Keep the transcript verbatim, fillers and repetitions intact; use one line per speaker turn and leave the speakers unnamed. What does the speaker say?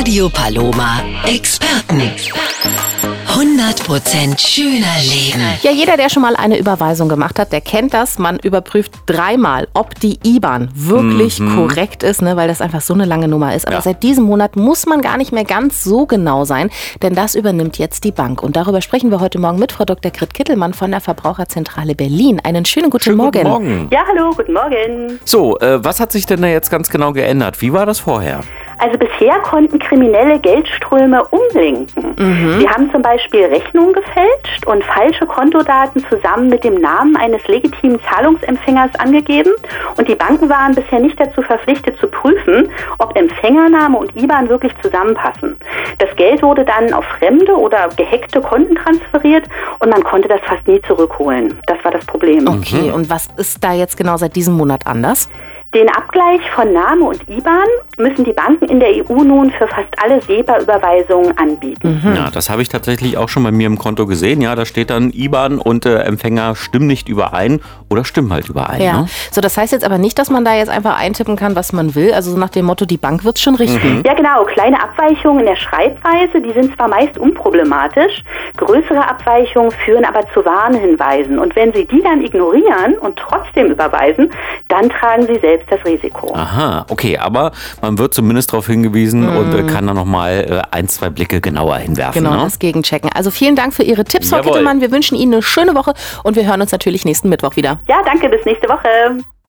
Radio Paloma Experten. hundert Prozent schöner Leben.
Ja, jeder, der schon mal eine Überweisung gemacht hat, der kennt das. Man überprüft dreimal, ob die I B A N wirklich mhm. korrekt ist, ne, weil das einfach so eine lange Nummer ist. Aber ja. seit diesem Monat muss man gar nicht mehr ganz so genau sein, denn das übernimmt jetzt die Bank. Und darüber sprechen wir heute Morgen mit Frau Doktor Grit Kittelmann von der Verbraucherzentrale Berlin. Einen schönen guten
schönen
Morgen.
Guten Morgen.
Ja, hallo, guten Morgen.
So, äh, was hat sich denn da jetzt ganz genau geändert? Wie war das vorher?
Also bisher konnten Kriminelle Geldströme umlenken. Mhm. Sie haben zum Beispiel Rechnungen gefälscht und falsche Kontodaten zusammen mit dem Namen eines legitimen Zahlungsempfängers angegeben. Und die Banken waren bisher nicht dazu verpflichtet zu prüfen, ob Empfängername und I B A N wirklich zusammenpassen. Das Geld wurde dann auf fremde oder gehackte Konten transferiert und man konnte das fast nie zurückholen. Das war das Problem.
Okay, mhm. und was ist da jetzt genau seit diesem Monat anders?
Den Abgleich von Name und I B A N müssen die Banken in der E U nun für fast alle SEPA-Überweisungen anbieten.
Mhm. Ja, das habe ich tatsächlich auch schon bei mir im Konto gesehen. Ja, da steht dann I B A N und äh, Empfänger stimmen nicht überein oder stimmen halt überein.
Ja.
Ne?
So, das heißt jetzt aber nicht, dass man da jetzt einfach eintippen kann, was man will. Also so nach dem Motto, die Bank wird es schon richten.
Mhm. Ja, genau. Kleine Abweichungen in der Schreibweise, die sind zwar meist unproblematisch, größere Abweichungen führen aber zu Warnhinweisen. Und wenn Sie die dann ignorieren und trotzdem überweisen, dann tragen Sie selbst das Risiko.
Aha, okay, aber man wird zumindest darauf hingewiesen mhm. und äh, kann dann nochmal äh, ein, zwei Blicke genauer hinwerfen.
Genau,
ne?
das Gegenchecken. Also vielen Dank für Ihre Tipps, Frau
Jawohl.
Kittelmann. Wir wünschen Ihnen eine schöne Woche und wir hören uns natürlich nächsten Mittwoch wieder.
Ja, danke, bis nächste Woche.